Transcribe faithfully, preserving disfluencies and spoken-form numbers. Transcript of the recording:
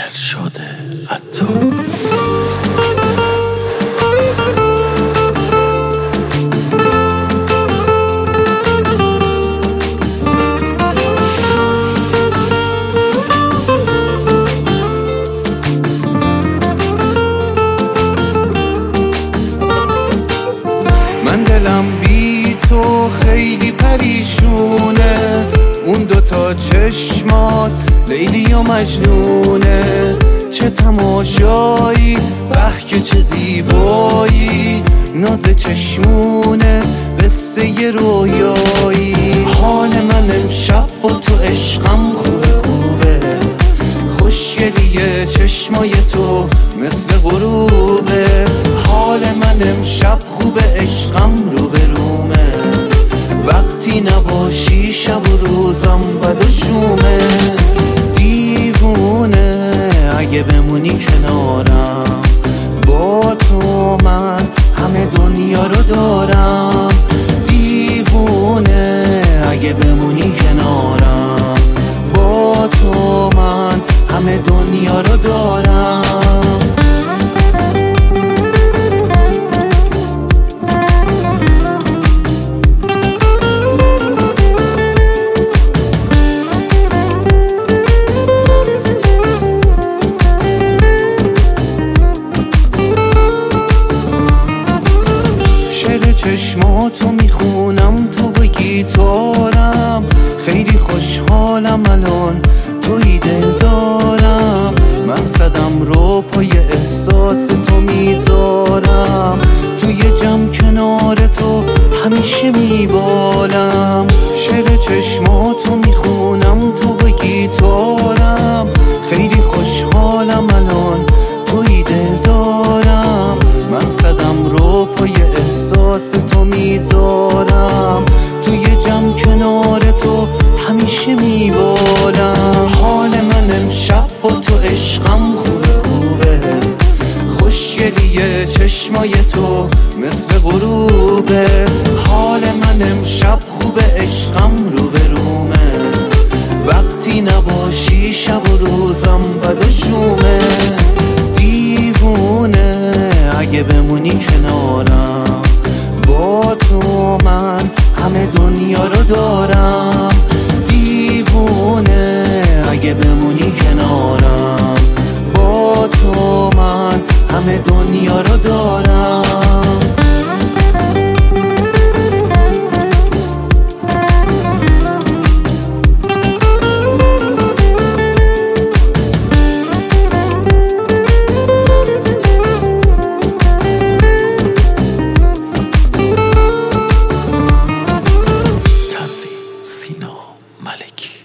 دلشاد عطار. من دلم بی تو خیلی پریشونه، اون دوتا چشمات لیلی و مجنونه. چه تماشایی، به که چه زیبایی، ناز چشمونه، قصه ی رویایی. حال من امشب با تو عشقم خوبه خوبه، خوشگلی چشمای تو مثل غروبه. حال من امشب خوبه، عشقم رو به رومه، وقتی نباشی شب و روزم بد و شومه. دیوونه اگه بمونی کنارم، با تو من همه دنیا رو دارم. دیوونه اگه بمونی کنارم، با تو من همه دنیا رو دارم. چشماتو میخونم تو و گیتارم، خیلی خوشحالم الان توی دل دارم. من صدم رو پای احساس تو میذارم، توی جمع کنار تو همیشه میبالم. شعر چشماتو میخونم تو و گیتارم، خیلی خوشحالم الان توی دل دارم. من صدم رو پای احساس تو میذارم، توی جمع کنار تو همیشه میبالم. حال من امشب با تو عشقم خوبه خوبه، خوشگلی چشمای تو مثل غروبه. حال من امشب خوبه، عشقم رو به رومه، وقتی نباشی شب و روزم بد و شومه. دیوونه اگه بمونی کنارم، با تو من همه دنیا رو دارم. دیوونه اگه بمونی کنارم، با تو من همه دنیا رو دارم. سینا ملکی.